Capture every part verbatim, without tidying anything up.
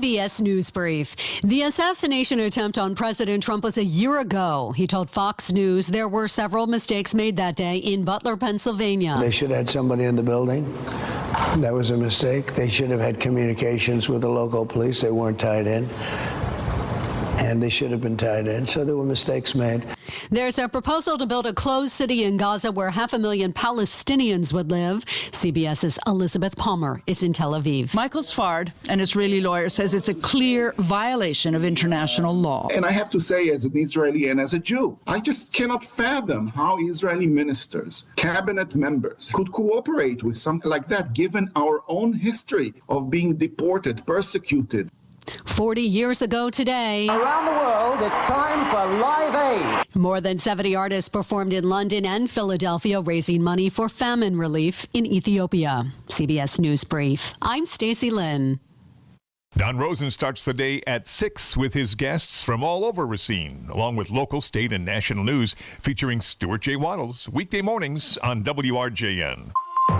B S News Brief. The assassination attempt on President Trump was a year ago. He told Fox News there were several mistakes made that day in Butler, Pennsylvania. They should have had somebody in the building. That was a mistake. They should have had communications with the local police. They weren't tied in. And they should have been tied in. So there were mistakes made. There's a proposal to build a closed city in Gaza where half a million Palestinians would live. CBS's Elizabeth Palmer is in Tel Aviv. Michael Sfard, an Israeli lawyer, says it's a clear violation of international law. And I have to say, as an Israeli and as a Jew, I just cannot fathom how Israeli ministers, cabinet members could cooperate with something like that, given our own history of being deported, persecuted. forty years ago today. Around the world, it's time for Live Aid. More than seventy artists performed in London and Philadelphia, raising money for famine relief in Ethiopia. C B S News Brief. I'm Stacey Lynn. Don Rosen starts the day at six with his guests from all over Racine, along with local, state, and national news, featuring Stuart J. Waddles, weekday mornings on W R J N.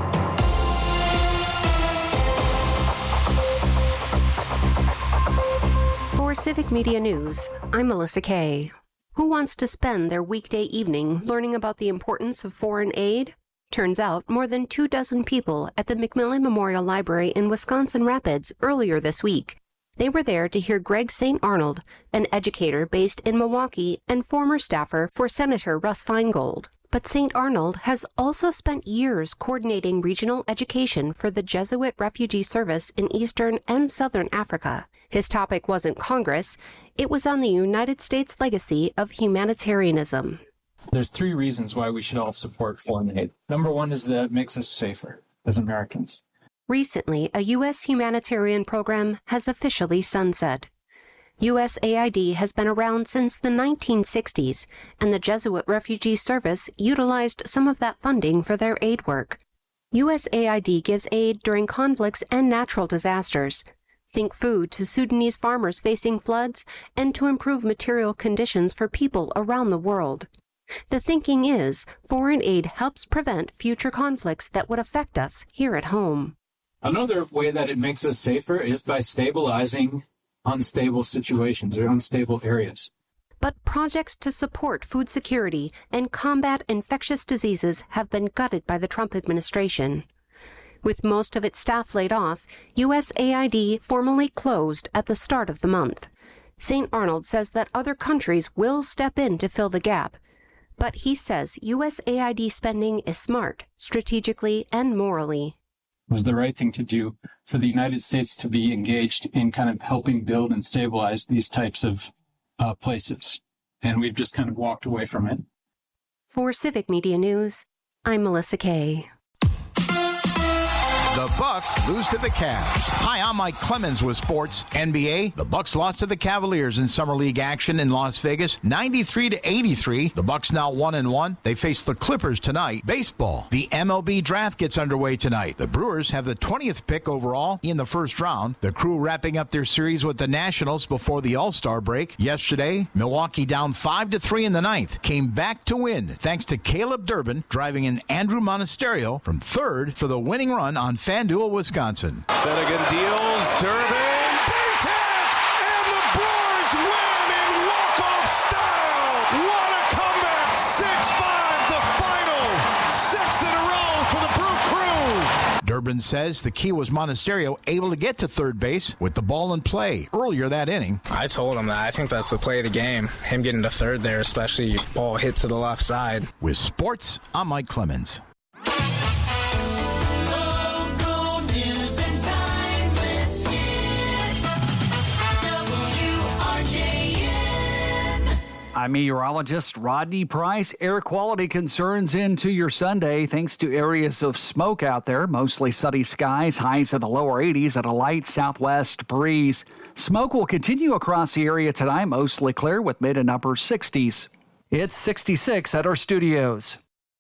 For Civic Media News, I'm Melissa Kay. Who wants to spend their weekday evening learning about the importance of foreign aid? Turns out more than two dozen people at the McMillan Memorial Library in Wisconsin Rapids earlier this week. They were there to hear Greg Saint Arnold, an educator based in Milwaukee and former staffer for Senator Russ Feingold. But Saint Arnold has also spent years coordinating regional education for the Jesuit Refugee Service in Eastern and Southern Africa. His topic wasn't Congress, it was on the United States legacy of humanitarianism. There's three reasons why we should all support foreign aid. Number one is that it makes us safer as Americans. Recently, a U S humanitarian program has officially sunset. U S A I D has been around since the nineteen sixties, and the Jesuit Refugee Service utilized some of that funding for their aid work. U S A I D gives aid during conflicts and natural disasters. Think food to Sudanese farmers facing floods and to improve material conditions for people around the world. The thinking is foreign aid helps prevent future conflicts that would affect us here at home. Another way that it makes us safer is by stabilizing unstable situations or unstable areas. But projects to support food security and combat infectious diseases have been gutted by the Trump administration. With most of its staff laid off, U S A I D formally closed at the start of the month. Saint Arnold says that other countries will step in to fill the gap, but he says U S A I D spending is smart, strategically and morally. It was the right thing to do for the United States to be engaged in kind of helping build and stabilize these types of uh, places, and we've just kind of walked away from it. For Civic Media News, I'm Melissa Kay. The Bucks lose to the Cavs. Hi, I'm Mike Clemens with sports. N B A, the Bucks lost to the Cavaliers in summer league action in Las Vegas, ninety-three to eighty-three. The Bucks now one and one. They face the Clippers tonight. Baseball, the M L B draft gets underway tonight. The Brewers have the twentieth pick overall in the first round. The Crew wrapping up their series with the Nationals before the All-Star break. Yesterday, Milwaukee down five to three in the ninth, came back to win thanks to Caleb Durbin driving in Andrew Monasterio from third for the winning run on FanDuel, Wisconsin. Finnegan deals, Durbin, base hit, and the Brewers win in walk-off style. What a comeback! six five, the final. Six in a row for the Brew Crew. Durbin says the key was Monasterio able to get to third base with the ball in play earlier that inning. I told him that I think that's the play of the game. Him getting to third there, especially ball hit to the left side. With sports, I'm Mike Clemens. I'm meteorologist Rodney Price. Air quality concerns into your Sunday thanks to areas of smoke out there. Mostly sunny skies, highs in the lower eighties and a light southwest breeze. Smoke will continue across the area tonight, mostly clear with mid and upper sixties. It's sixty-six at our studios.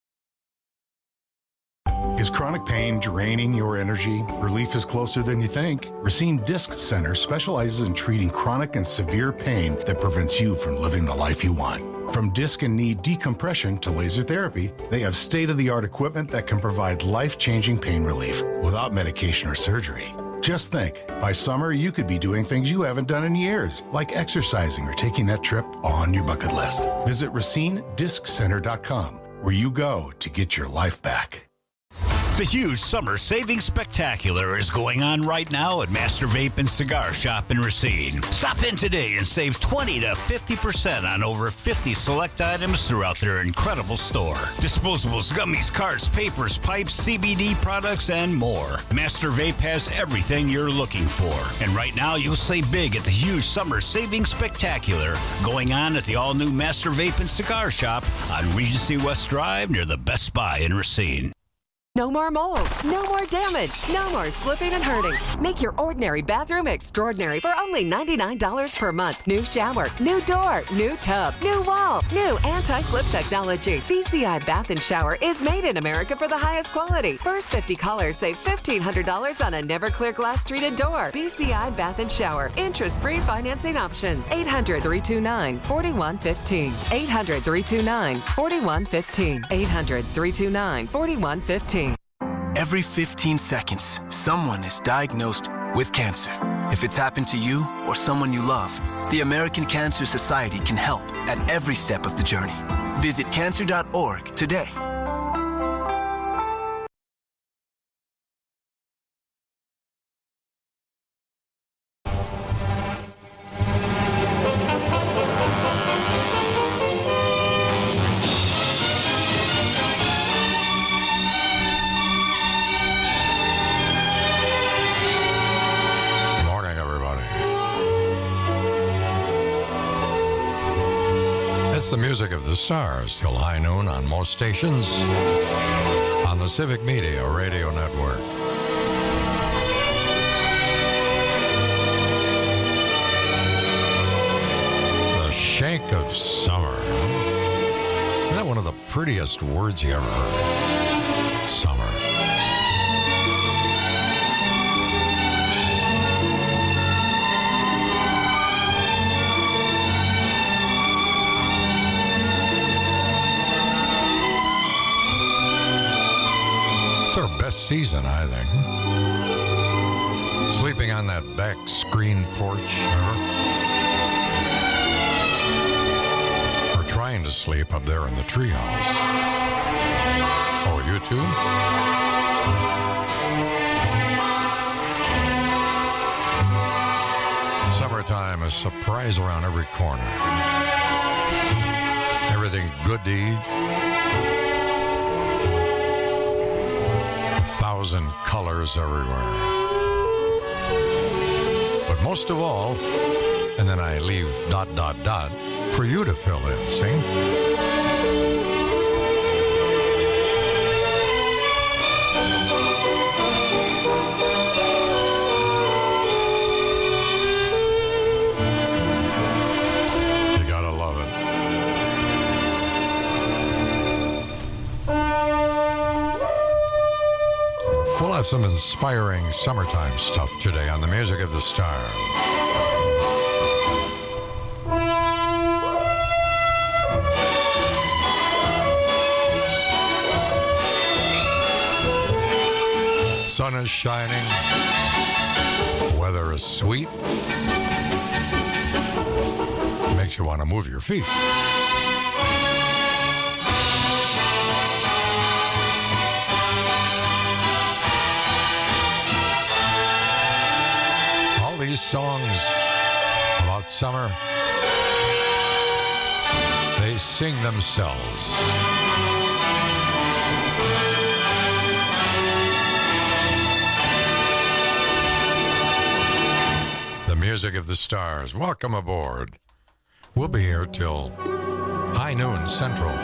Is chronic pain draining your energy? Relief is closer than you think. Racine Disc Center specializes in treating chronic and severe pain that prevents you from living the life you want. From disc and knee decompression to laser therapy, they have state-of-the-art equipment that can provide life-changing pain relief without medication or surgery. Just think, by summer, you could be doing things you haven't done in years, like exercising or taking that trip on your bucket list. Visit Racine Disc Center dot com, where you go to get your life back. The huge summer savings spectacular is going on right now at Master Vape and Cigar Shop in Racine. Stop in today and save twenty to fifty percent on over fifty select items throughout their incredible store. Disposables, gummies, carts, papers, pipes, C B D products, and more. Master Vape has everything you're looking for. And right now, you'll save big at the huge summer savings spectacular going on at the all-new Master Vape and Cigar Shop on Regency West Drive near the Best Buy in Racine. No more mold, no more damage, no more slipping and hurting. Make your ordinary bathroom extraordinary for only ninety-nine dollars per month. New shower, new door, new tub, new wall, new anti-slip technology. B C I Bath and Shower is made in America for the highest quality. First fifty callers save fifteen hundred dollars on a never clear glass treated door. B C I Bath and Shower. Interest-free financing options. eight hundred, three two nine, four one one five. eight hundred, three two nine, four one one five. eight hundred, three two nine, four one one five. Every fifteen seconds, someone is diagnosed with cancer. If it's happened to you or someone you love, the American Cancer Society can help at every step of the journey. Visit cancer dot org today. The music of the stars till high noon on most stations on the Civic Media Radio Network. The shank of summer. Isn't that one of the prettiest words you ever heard? Summer. It's our best season, I think. Sleeping on that back screen porch, remember? Or trying to sleep up there in the treehouse. Oh, you too? Summertime, a surprise around every corner. Everything good to eat. Thousand colors everywhere. But most of all, and then I leave dot, dot, dot for you to fill in, see? You gotta love it. We'll have some inspiring summertime stuff today on the Music of the Stars. Sun is shining. Weather is sweet. Makes you want to move your feet. These songs about summer, they sing themselves. The Music of the Stars. Welcome aboard. We'll be here till high noon Central.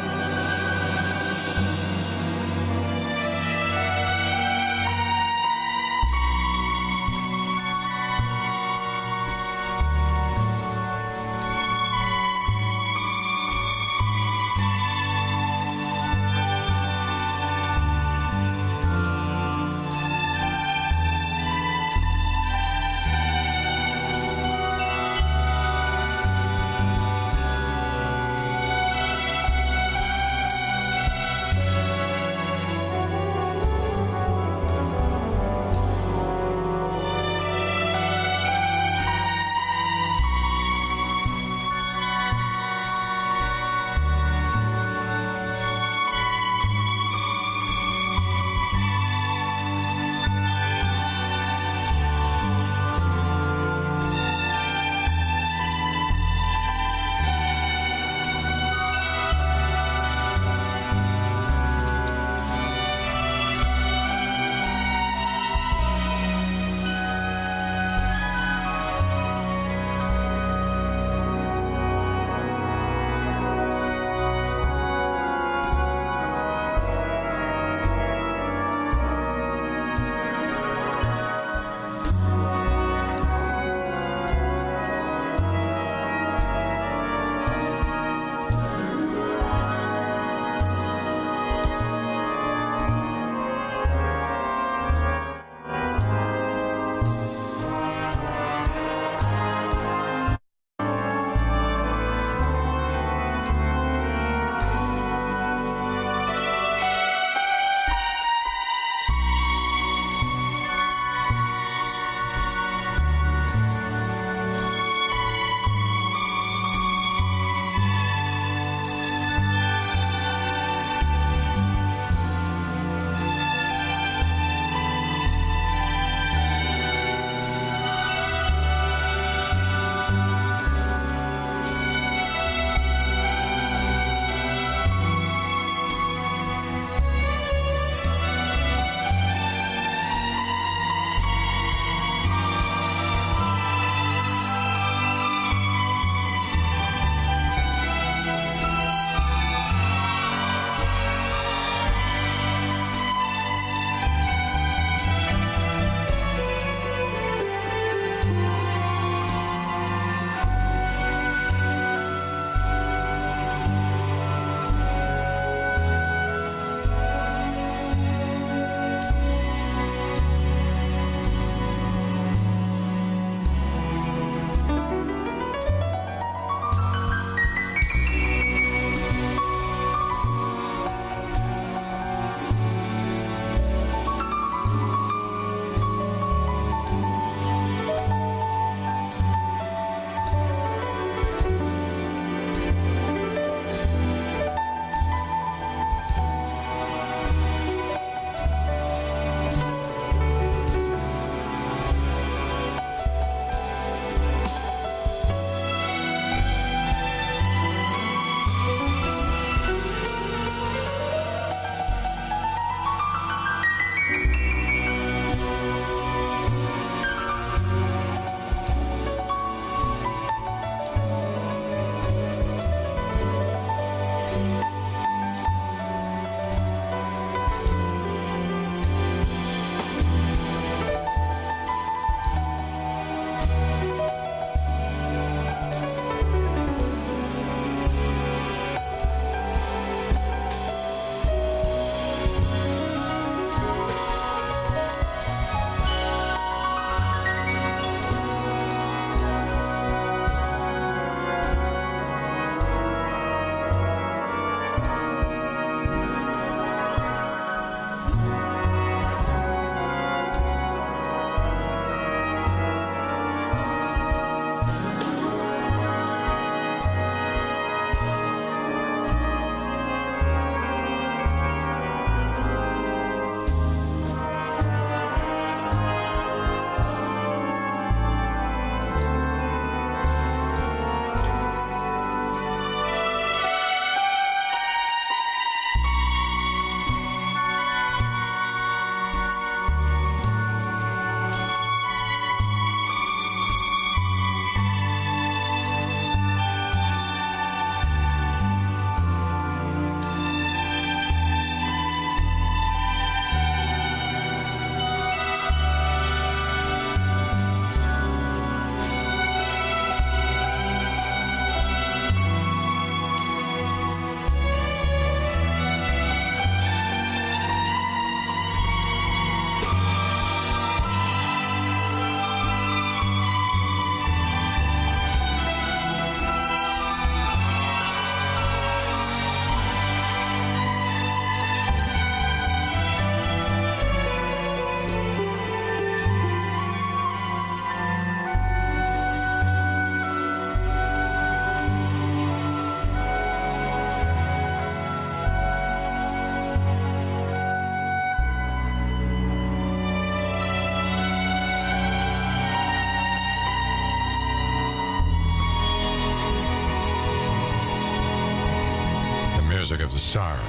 music of the stars.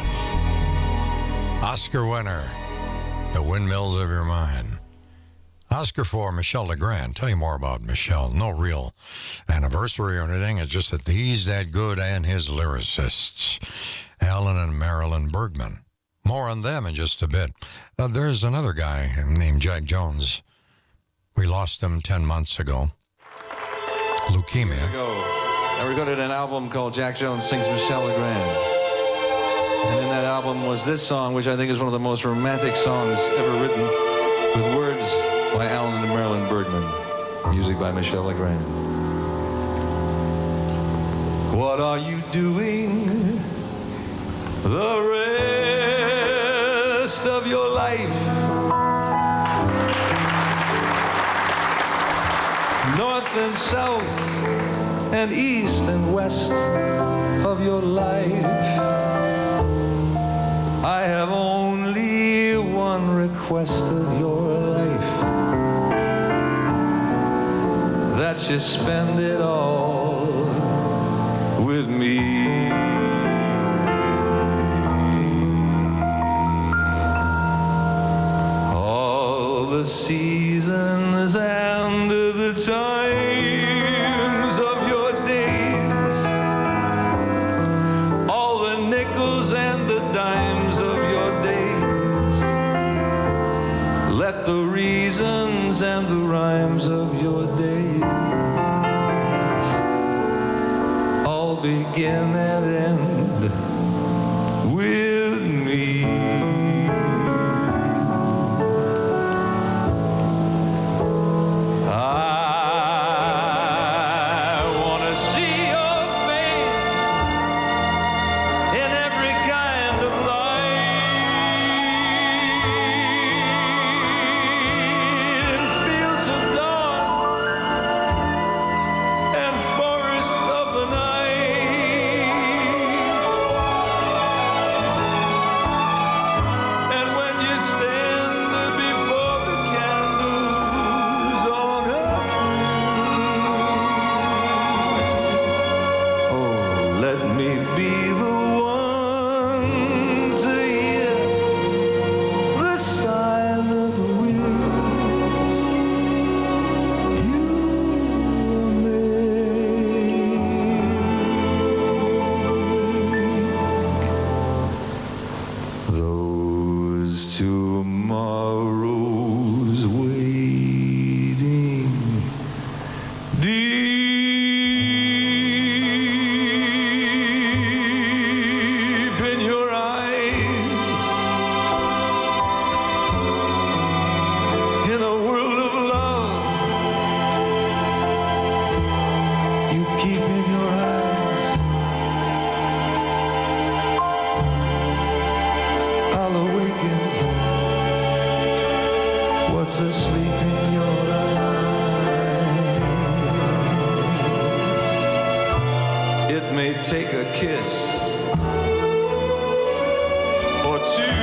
Oscar winner, The Windmills of Your Mind. Oscar for Michel Legrand. Tell you more about Michel. No real anniversary or anything. It's just that he's that good and his lyricists, Alan and Marilyn Bergman. More on them in just a bit. Uh, there's another guy named Jack Jones. We lost him ten months ago. Leukemia. Years ago, I recorded an album called Jack Jones Sings Michel Legrand. And in that album was this song, which I think is one of the most romantic songs ever written, with words by Alan and Marilyn Bergman, music by Michel Legrand. What are you doing the rest of your life? North and south and east and west of your life. I have only one request of your life, that you spend it all with me. All the seasons and the times of your days, all the nickels and the dimes of your days, let the reasons and the rhymes of your days all begin and end with me. Take a kiss or two.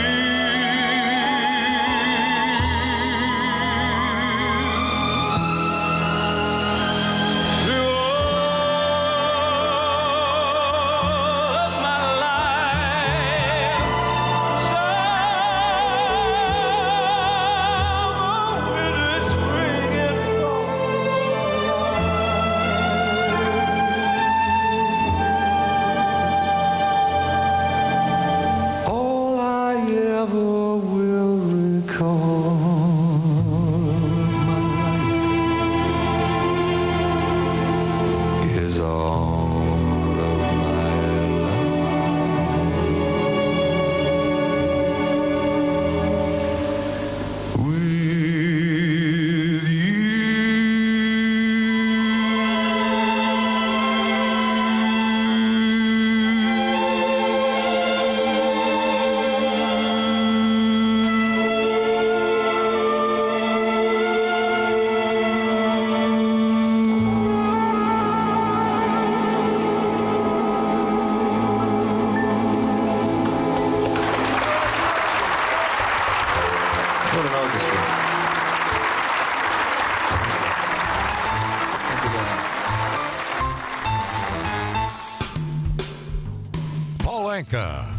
Franca.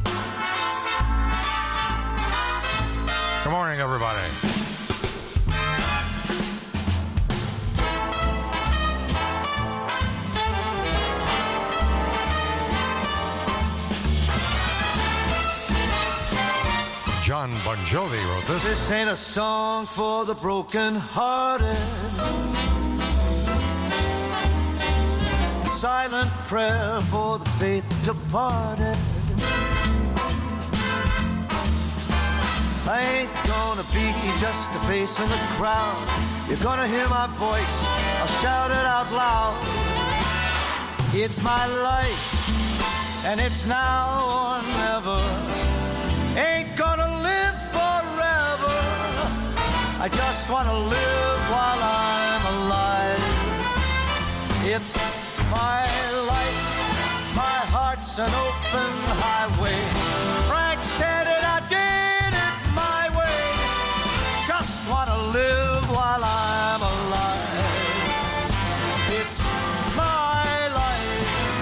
Good morning, everybody. John Bon Jovi wrote this. This ain't a song for the broken-hearted. Silent prayer for the faith departed. I ain't gonna be just a face in the crowd. You're gonna hear my voice, I'll shout it out loud. It's my life, and it's now or never. Ain't gonna live forever. I just wanna live while I'm alive. It's my life, my heart's an open highway. Frank said it, I did it my way. Just wanna live while I'm alive. It's my life.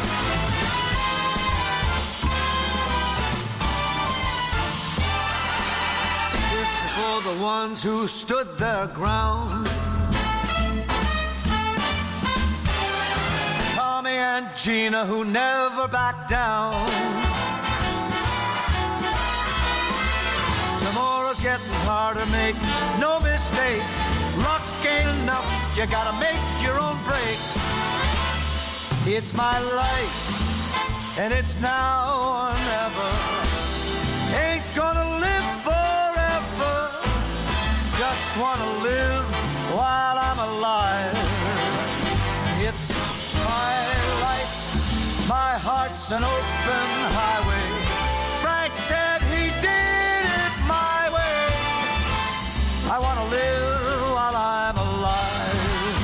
This is for the ones who stood their ground. Tommy and Gina who never backed down. Tomorrow's getting harder, make no mistake. Luck ain't enough, you gotta make your own breaks. It's my life, and it's now or never. Ain't gonna live forever. Just wanna live while I'm alive. It's my life, my heart's an open highway. Frank said he did it my way. I want to live while I'm alive.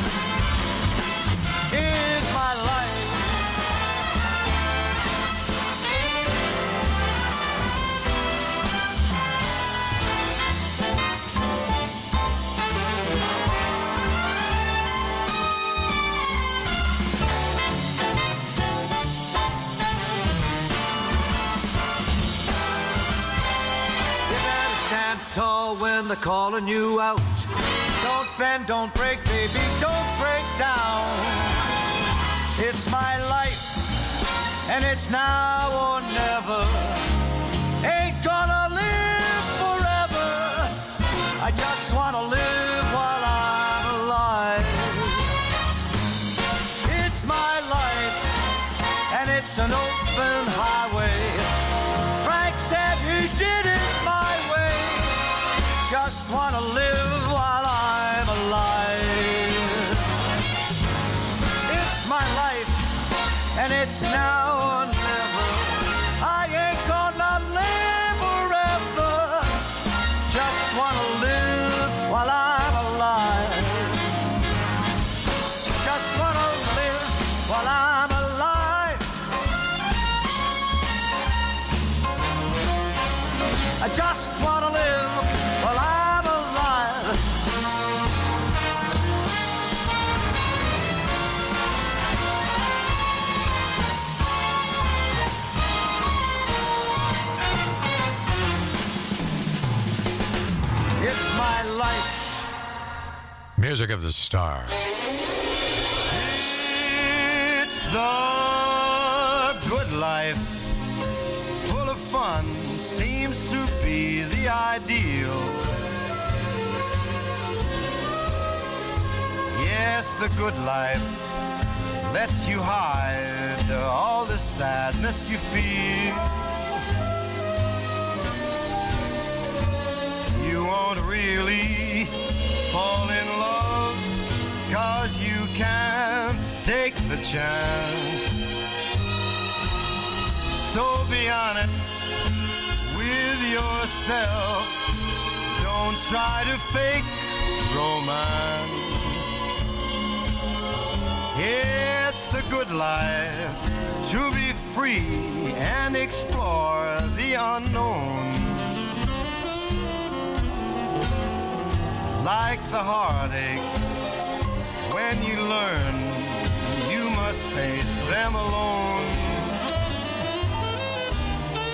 It's my life. Stand tall when they're calling you out. Don't bend, don't break, baby, don't break down. It's my life, and it's now or never. Ain't gonna live forever. I just wanna live while I'm alive. It's my life, and it's an open highway. Frank said he did it my way. Just wanna live while I'm alive. It's my life, and it's now or never. I ain't gonna live forever. Just wanna live while I'm alive. Just wanna live while I'm alive. I just wanna live while I'm alive. It's my life. Music of the Star. It's the good life, full of fun, seems to be the ideal. Yes, the good life lets you hide all the sadness you feel. You won't really fall in love, 'cause you can't take the chance. So be honest with yourself. Don't try to fake romance. It's the good life to be free and explore the unknown. Like the heartaches, when you learn you must face them alone.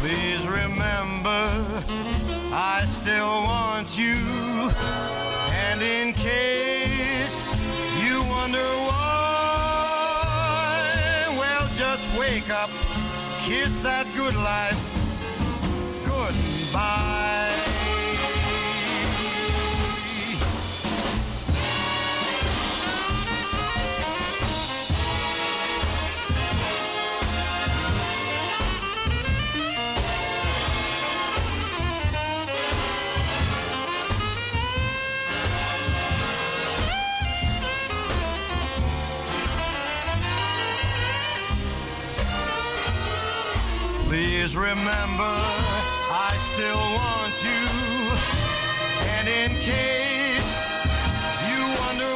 Please remember, I still want you. And in case you wonder why, well, just wake up, kiss that good life goodbye. Please remember, I still want you. And in case you wonder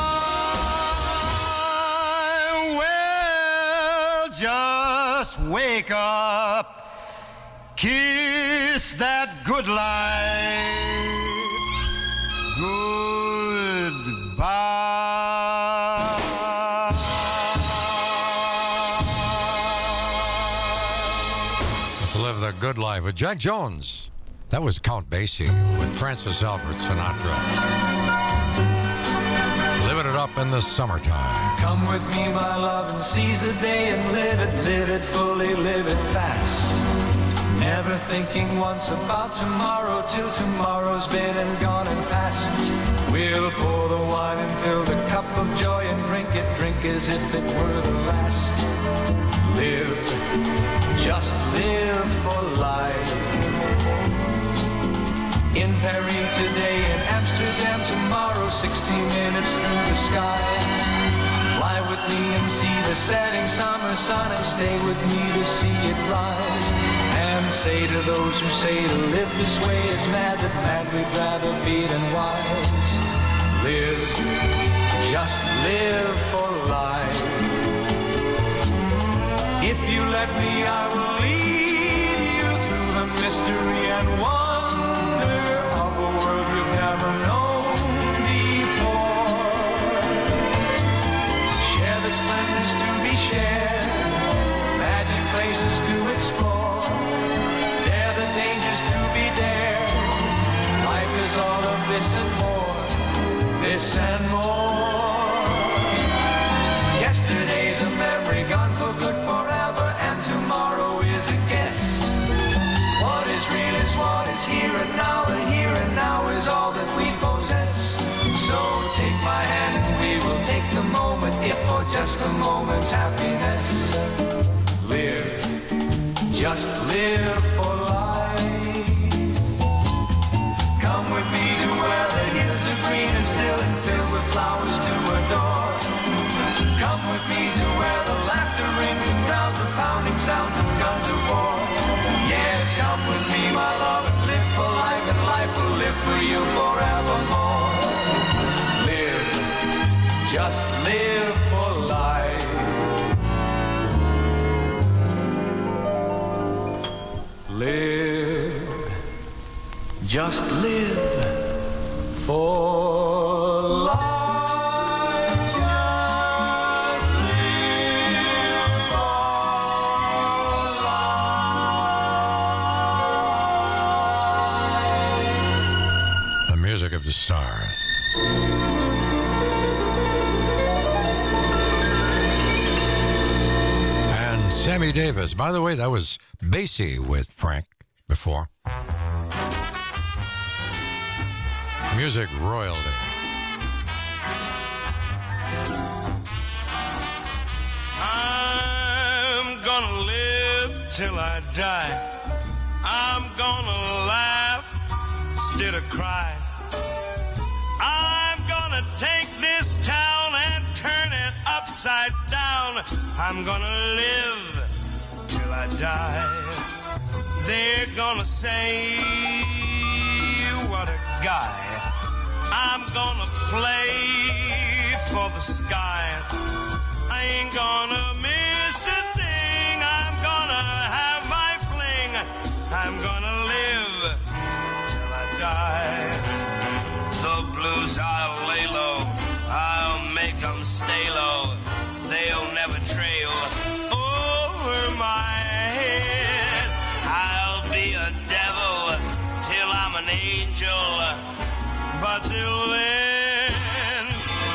why, well, just wake up, kiss that good life goodbye. Live the Good Life with Jack Jones. That was Count Basie with Francis Albert Sinatra. Living it up in the summertime. Come with me, my love, and seize the day and live it, live it fully, live it fast. Never thinking once about tomorrow till tomorrow's been and gone and past. We'll pour the wine and fill the cup of joy and drink it, drink as if it were the last. Live, just live for life. In Paris today, in Amsterdam tomorrow, sixty minutes through the skies. Fly with me and see the setting summer sun and stay with me to see it rise. And say to those who say to live this way is mad, that mad we'd rather be than wise. Live, just live for life. If you let me, I will lead you through the mystery and wonder of a world you've never known before. Share the splendors to be shared, magic places to explore. Dare the dangers to be dared. Life is all of this and more, this and more. Yesterday's a memory gone for good forever, and tomorrow is a guess. What is real is what is here and now, and here and now is all that we possess. So take my hand and we will take the moment, if for just the moment's happiness. Live, just live for life. Come with me to where the hills are green and still and filled with flowers to adore. Come with me to where the laughter rings and drowns the pounding sounds of guns of war. Yes, come with me, my love, and live for life, and life will live for you forevermore. Live, just live for life. Live, just live for life. Of the Star. And Sammy Davis. By the way, that was Basie with Frank before. Music royalty. I'm gonna live till I die. I'm gonna laugh instead of cry. I'm gonna take this town and turn it upside down. I'm gonna live till I die. They're gonna say, what a guy. I'm gonna play for the sky. I ain't gonna miss a thing. I'm gonna have my fling. I'm gonna live till I die. The blues, I'll lay low, I'll make them stay low, they'll never trail over my head. I'll until then,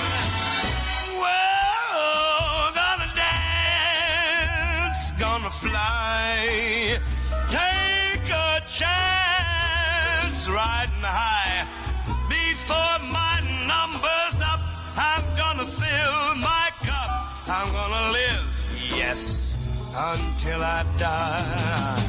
well, gonna dance, gonna fly, take a chance, riding high. Before my number's up, I'm gonna fill my cup. I'm gonna live, yes, until I die.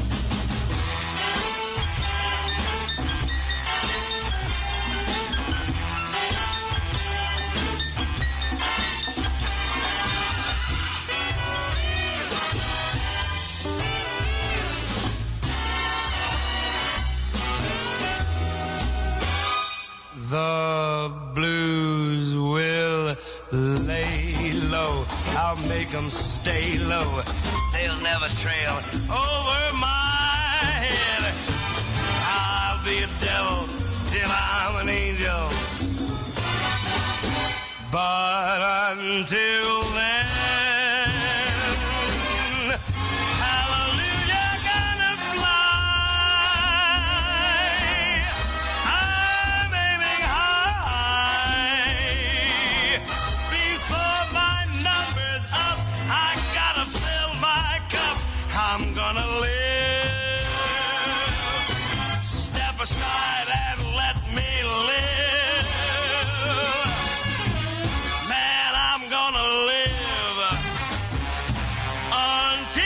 The blues will lay low. I'll make them stay low. They'll never trail over my head. I'll be a devil till I'm an angel. But until then, hallelujah, gonna fly. I'm aiming high. Before my number's up, I gotta fill my cup. I'm gonna live. Step aside and let me live. Man, I'm gonna live until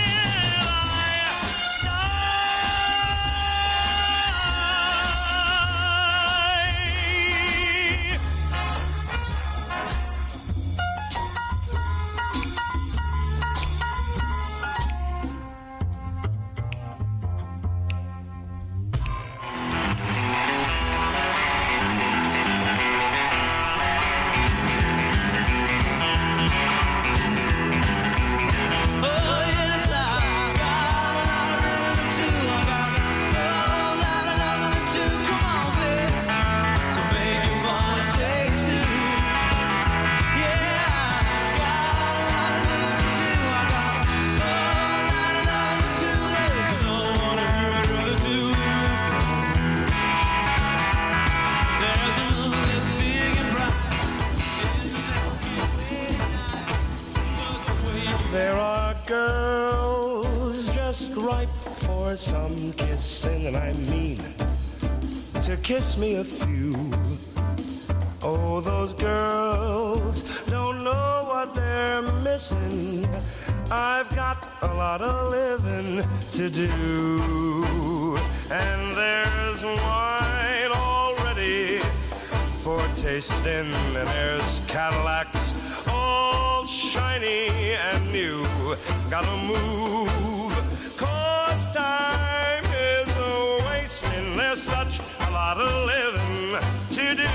there are girls just ripe for some kissing, and I mean to kiss me a few. Oh, those girls don't know what they're missing. I've got a lot of living to do, and there's wine already for tasting, and there's Cadillacs all shiny and new. Gotta move, cause time is a wasting. There's such a lot of living to do.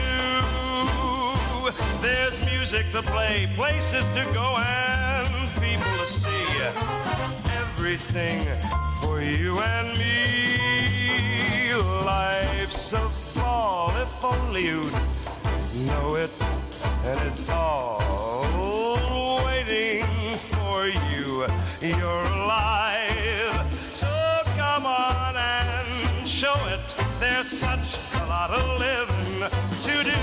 There's music to play, places to go, and people to see. Everything for you and me. Life's a ball, if only you'd know it. And it's all waiting for you. You're alive, so come on and show it. There's such a lot of living to do.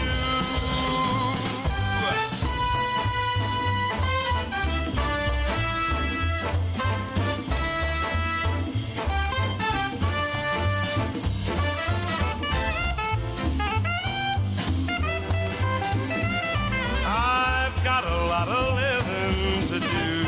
Got a lot of living to do.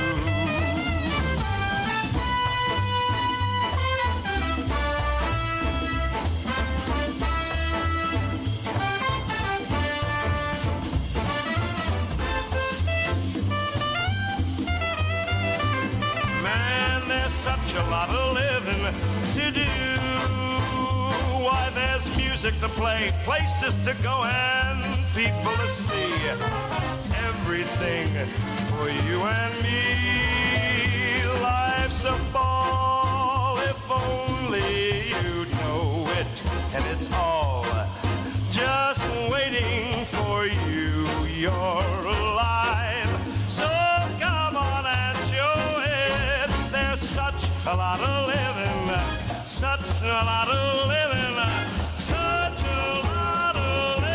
Man, there's such a lot of living to do. Why, there's music to play, places to go, and people to see. Everything for you and me. Life's a ball, if only you'd know it. And it's all just waiting for you. You're alive, so come on and show it. There's such a lot of living, such a lot of living, such a lot of living.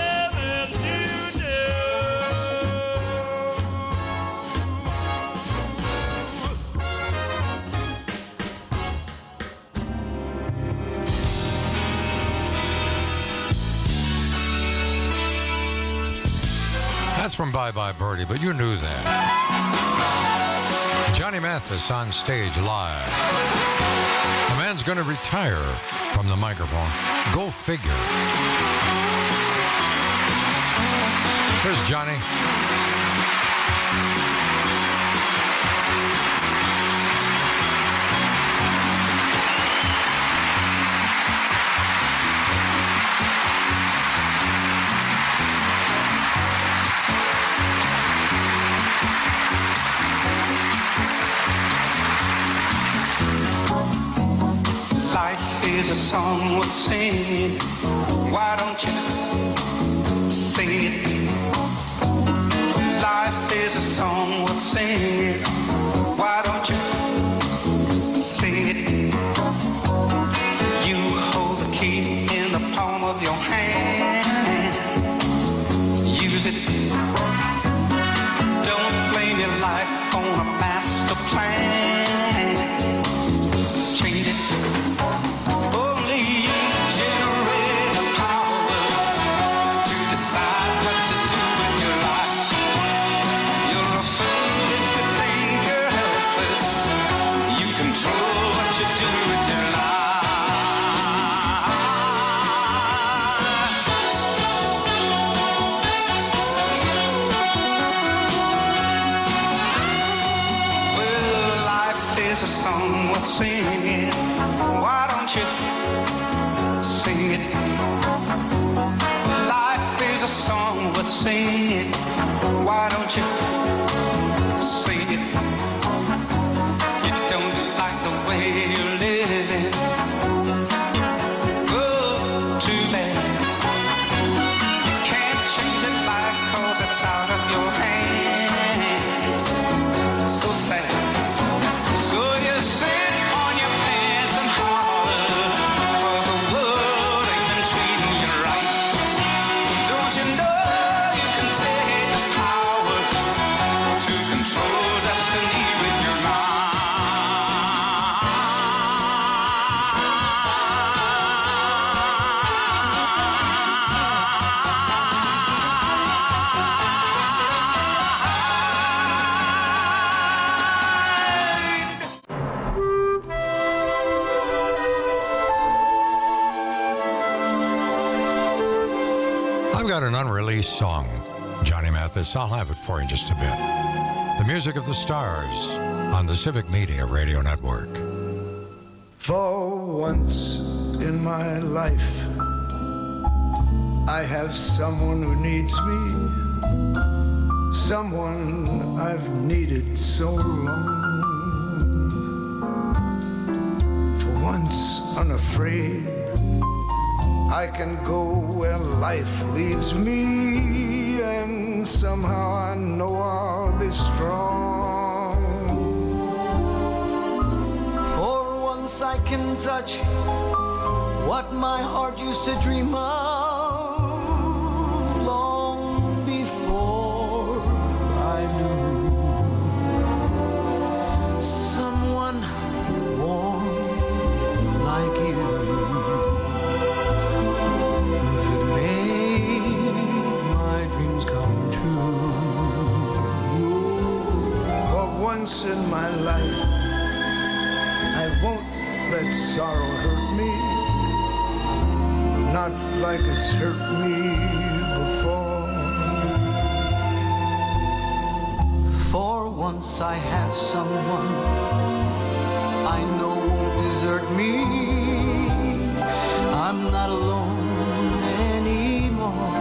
That's from Bye Bye Birdie, but you knew that. Johnny Mathis on stage live. The man's going to retire from the microphone. Go figure. Here's Johnny. Life is a song worth singing. Why don't you sing it? Life is a song worth singing. Why don't you sing it? You hold the key in the palm of your hand. Use it. Don't blame your life on a master plan. Change it. Only generate the power to decide what to do with your life. You're a fool if you think you're helpless. You control what you do with your life. Well, life is a song worth singing. Why don't you sing it? Life is a song worth singing. Why don't you sing it? You don't like the way you're living. Oh, too bad. You can't change it back 'cause it's out of your hands. So sad. So you sit on your pants and holler 'cause the world ain't been treating you right. Don't you know you can take the power to control destiny with your I've got an unreleased song, Johnny Mathis. I'll have it for you in just a bit. The Music of the Stars on the Civic Media Radio Network. For once in my life, I have someone who needs me, someone I've needed so long. For once unafraid, I can go where life leads me, and somehow I know I'll be strong. For once I can touch what my heart used to dream of long before I knew someone warm like you. Once in my life, I won't let sorrow hurt me, not like it's hurt me before. For once I have someone I know won't desert me. I'm not alone anymore.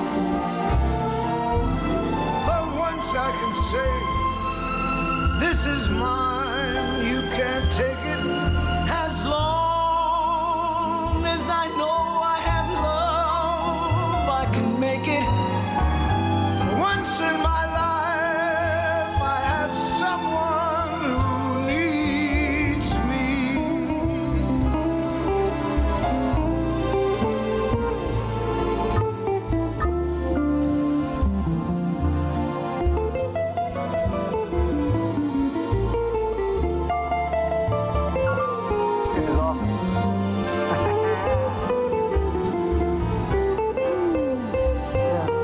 For once I can say, this is mine, you can't take it. As long as I know I have love, I can make it. Once in my life, I have someone who needs me. Yeah.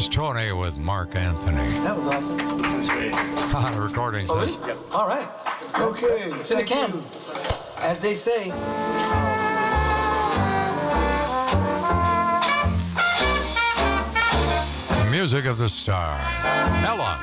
Here's Tony with Mark Anthony. That was awesome. That's great. On the recording Oh, session. really? Yep. All right. Okay. It's in the can, as they say. The music of the star. Ella.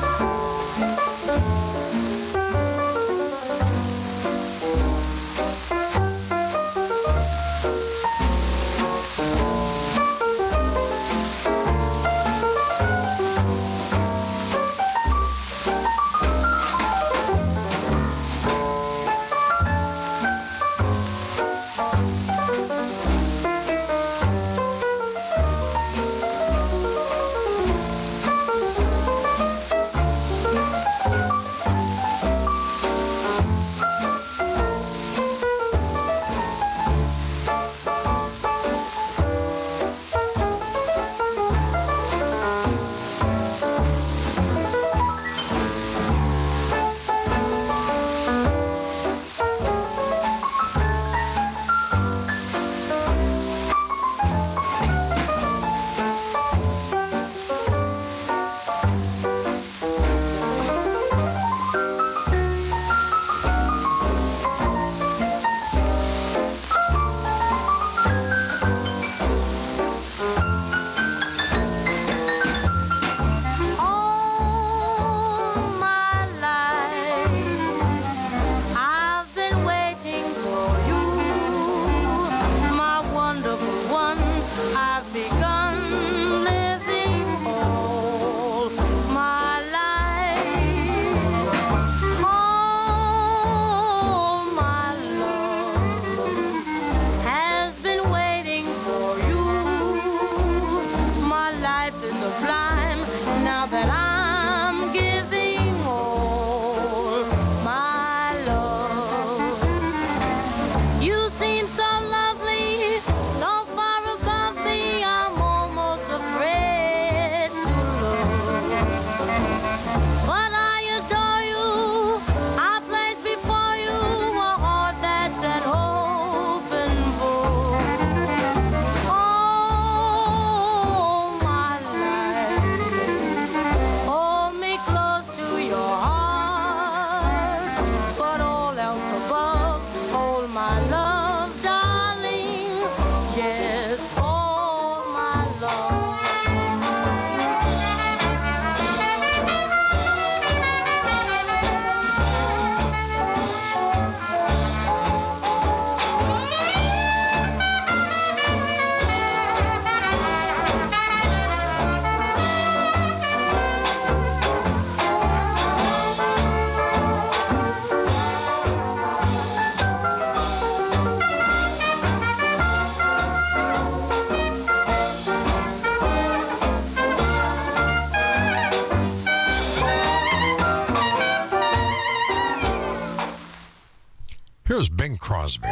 Here's Bing Crosby.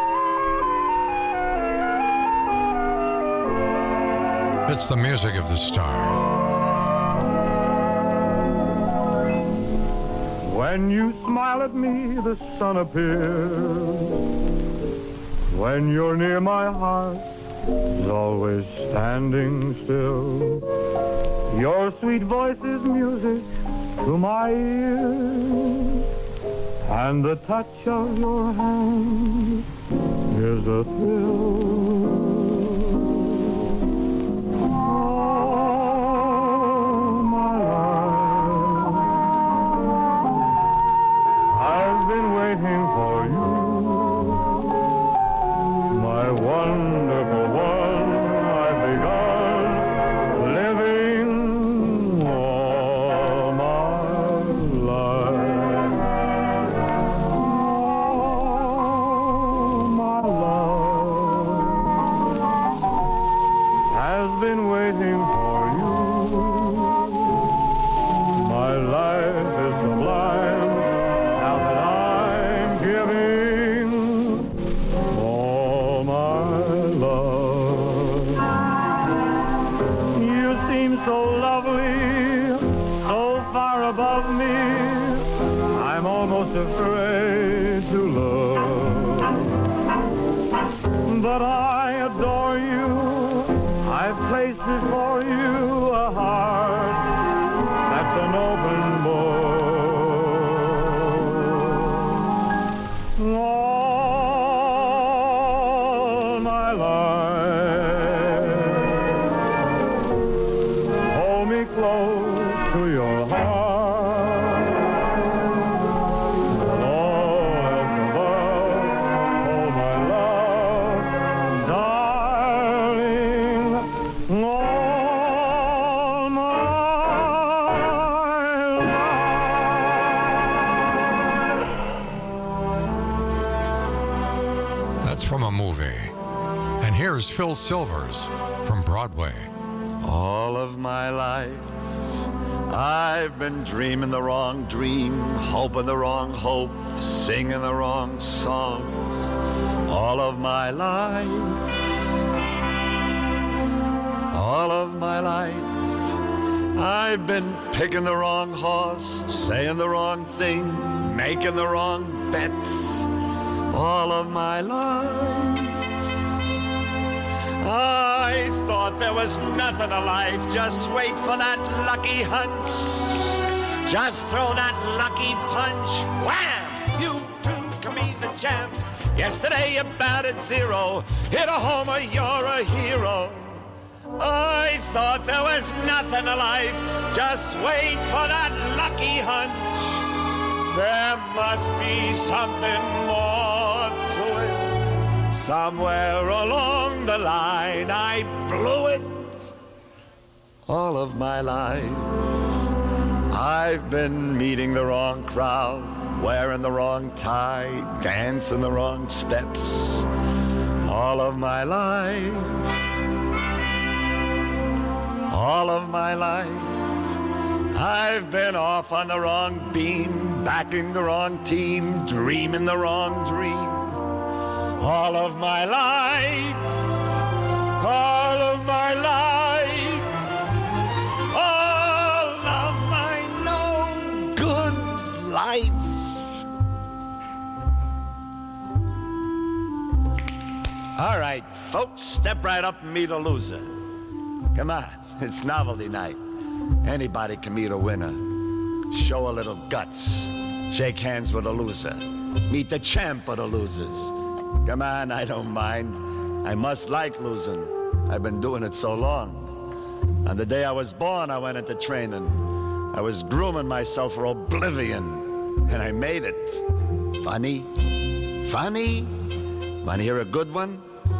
It's the music of the star. When you smile at me, the sun appears. When you're near, my heart is always standing still. Your sweet voice is music to my ears, and the touch of your hand is a thrill. All my life I've been waiting for you, my wonderful one. I've begun living all my life. Oh, my love all my life. Hold me close to your heart. And all else above, hold my love, darling, all my That's from a movie. And here's Phil Silvers from Broadway. All of my life, I've been dreaming the wrong dream, hoping the wrong hope, singing the wrong songs. All of my life, all of my life, I've been picking the wrong horse, saying the wrong thing, making the wrong bets. All of my life, I thought there was nothing to life. Just wait for that lucky hunch. Just throw that lucky punch. Wham! You too can be the champ. Yesterday you batted zero. Hit a homer, you're a hero. I thought there was nothing to life. Just wait for that lucky hunch. There must be something more to it. Somewhere along the line I blew it. All of my life I've been meeting the wrong crowd, wearing the wrong tie, dancing the wrong steps. All of my life, all of my life, I've been off on the wrong beam, backing the wrong team, dreaming the wrong dream. All of my life, all of my life, all of my no good life. All right, folks, step right up and meet a loser. Come on, it's novelty night. Anybody can meet a winner. Show a little guts. Shake hands with a loser. Meet the champ of the losers. Come on, I don't mind. I must like losing. I've been doing it so long. On the day I was born, I went into training. I was grooming myself for oblivion, and I made it. Funny? Funny? Want to hear a good one?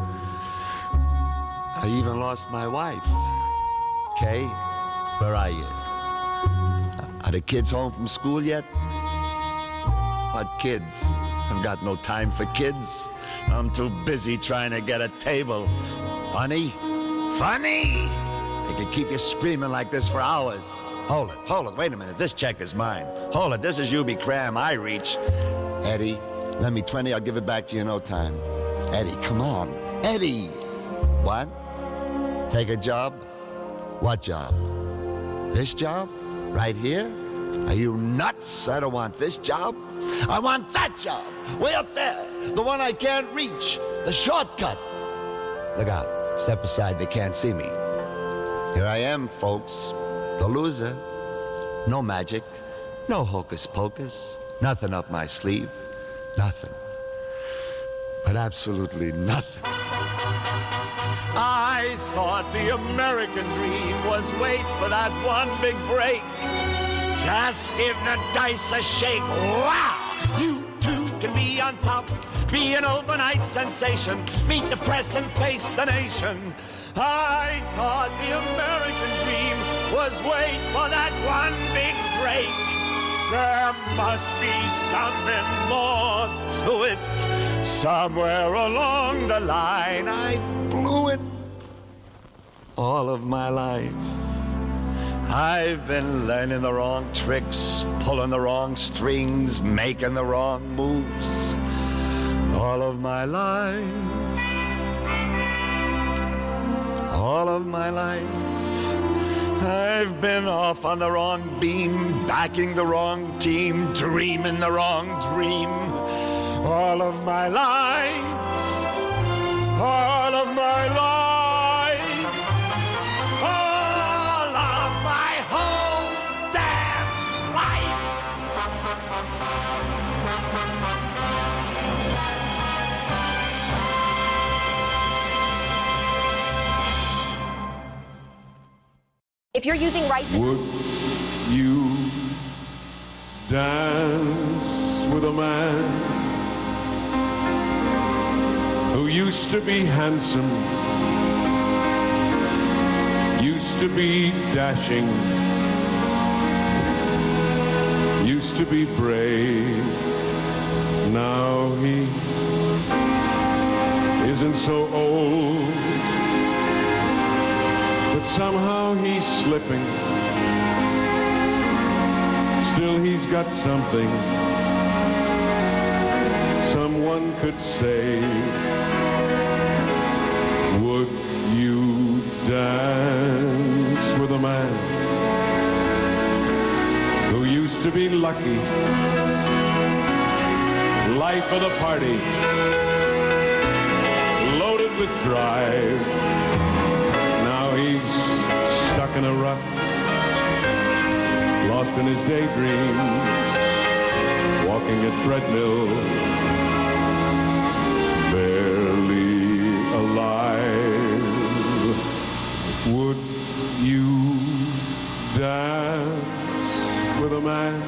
I even lost my wife. Kay, where are you? Are the kids home from school yet? What kids? I've got no time for kids. I'm too busy trying to get a table. Funny? Funny? I could keep you screaming like this for hours. Hold it, hold it, wait a minute. This check is mine. Hold it, this is U B Cram. I reach. Eddie, lend me twenty, I'll give it back to you in no time. Eddie, come on. Eddie! What? Take a job? What job? This job? Right here? Are you nuts? I don't want this job. I want that job. Way up there. The one I can't reach. The shortcut. Look out. Step aside. They can't see me. Here I am, folks. The loser. No magic. No hocus pocus. Nothing up my sleeve. Nothing. But absolutely nothing. I thought the American dream was wait for that one big break. Just give the dice a shake. Wow! You too can be on top, be an overnight sensation, meet the press and face the nation. I thought the American dream was wait for that one big break. There must be something more to it. Somewhere along the line I blew it. All of my life I've been learning the wrong tricks, pulling the wrong strings, making the wrong moves. All of my life, all of my life, I've been off on the wrong beam, backing the wrong team, dreaming the wrong dream. All of my life, all of my life. If you're using rice... Would you dance with a man who used to be handsome, used to be dashing, used to be brave? Now he isn't so old, but somehow he's slipping. Still he's got something someone could say. Would you dance with a man who used to be lucky, life of the party, loaded with drive? Now he's stuck in a rut, lost in his daydream, walking a treadmill, barely alive. Would you dance with a man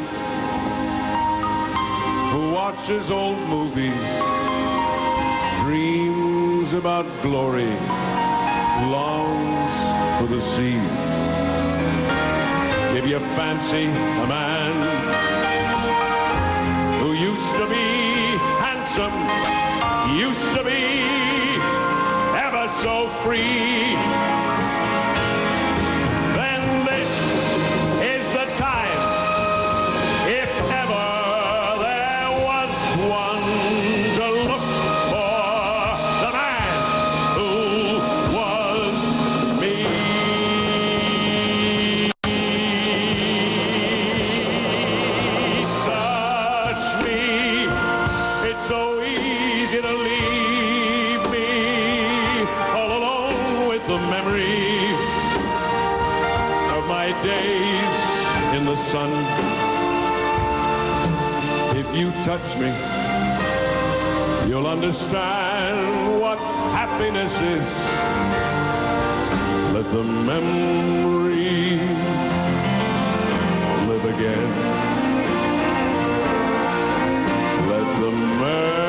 who watches old movies, dreams about glory, longs for the sea? If you fancy a man who used to be handsome, used to be ever so free, then this is the time. If ever there was one to look for, the man who was me. Days in the sun. If you touch me, you'll understand what happiness is. Let the memory live again. Let the memory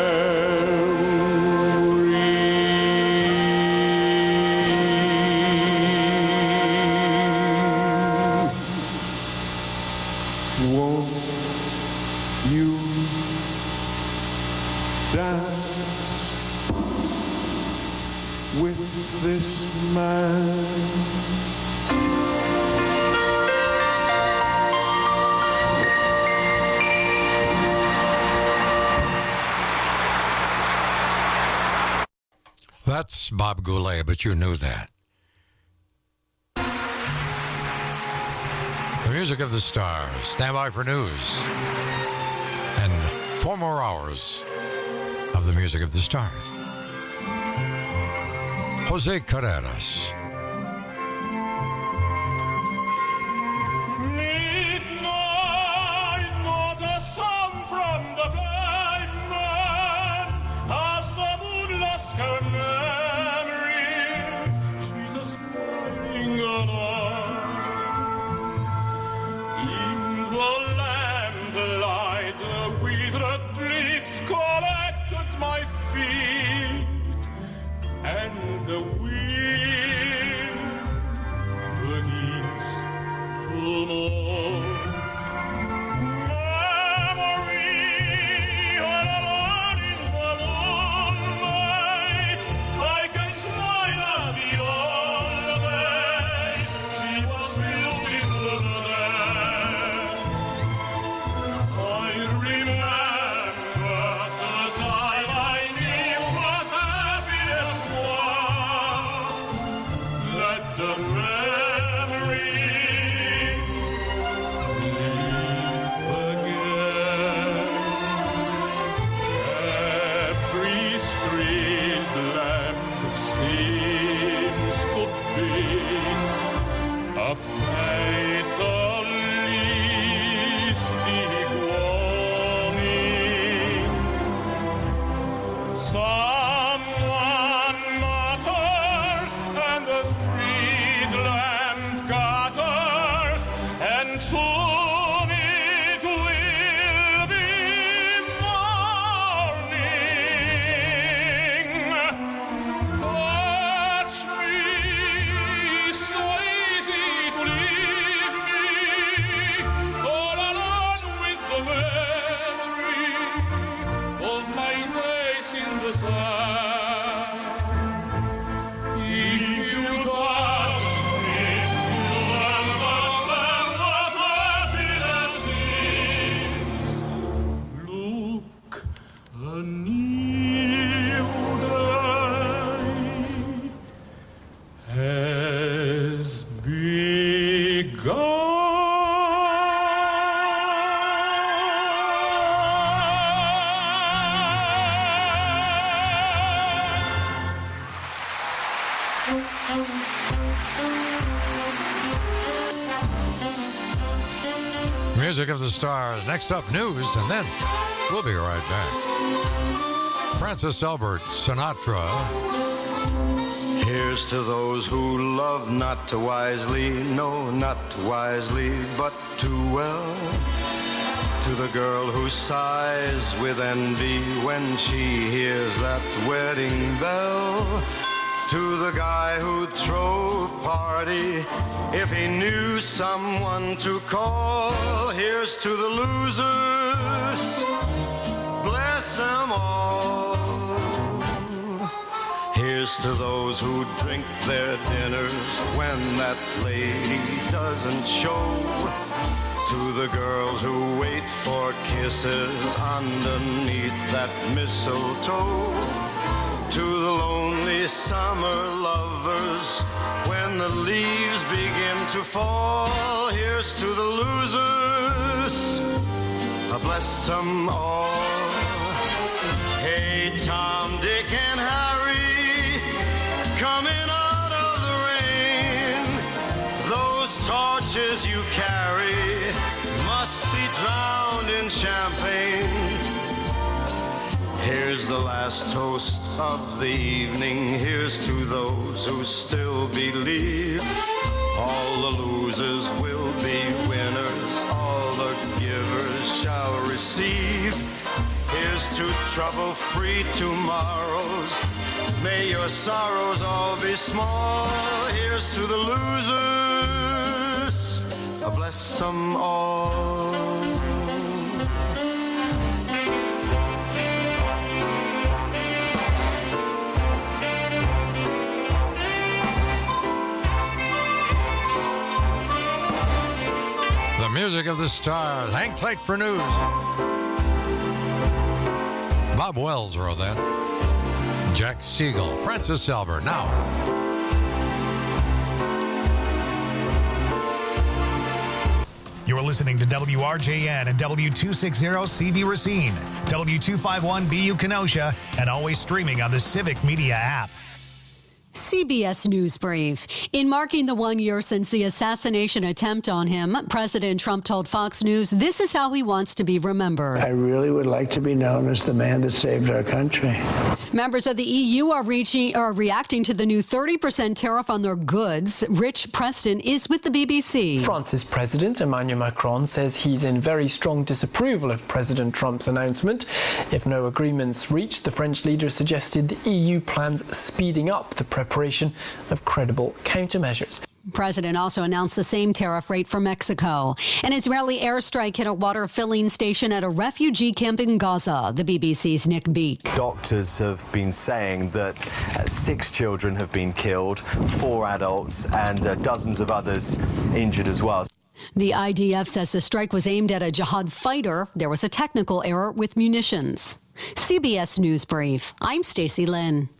this man. That's Bob Goulet, but you knew that. The music of the stars. Stand by for news. And four more hours of the music of the stars. Jose Carreras. Midnight, not a sound from the pavement, as the moon lost her memory. She's a smiling on in the lamplight, the withered leaves collected my feet. And the wind the sand. If you touch me, you'll understand what happiness is. Look, a new day has begun. Music of the Stars. Next up, news, and then we'll be right back. Francis Albert Sinatra. Here's to those who love not too wisely, no, not too wisely, but too well. To the girl who sighs with envy when she hears that wedding bell. To the guy who'd throw a party if he knew someone to call. Here's to the losers, bless them all. Here's to those who drink their dinners when that lady doesn't show. To the girls who wait for kisses underneath that mistletoe. To the lonely summer lovers when the leaves begin to fall. Here's to the losers, bless them all. Hey, Tom, Dick, and Harry, coming out of the rain. Those torches you carry must be drowned in champagne. Here's the last toast of the evening. Here's to those who still believe. All the losers will be winners. All the givers shall receive. Here's to trouble-free tomorrows. May your sorrows all be small. Here's to the losers. Bless them all. The music of the stars. Hang tight for news. Bob Wells wrote that. Jack Siegel, Francis Albert. Now. You're listening to W R J N and W two sixty C V Racine, W two fifty-one B U Kenosha, and always streaming on the Civic Media app. C B S News Brief. In marking the one year since the assassination attempt on him, President Trump told Fox News this is how he wants to be remembered. I really would like to be known as the man that saved our country. Members of the E U are, reaching, are reacting to the new thirty percent tariff on their goods. Rich Preston is with the B B C. France's President Emmanuel Macron says he's in very strong disapproval of President Trump's announcement. If no agreement's reached, the French leader suggested the E U plans speeding up the preparation of credible countermeasures. The president also announced the same tariff rate for Mexico. An Israeli airstrike hit a water filling station at a refugee camp in Gaza. The B B C's Nick Beak. Doctors have been saying that uh, six children have been killed, four adults, and uh, dozens of others injured as well. The I D F says the strike was aimed at a jihad fighter. There was a technical error with munitions. C B S News Brief. I'm Stacey Lynn.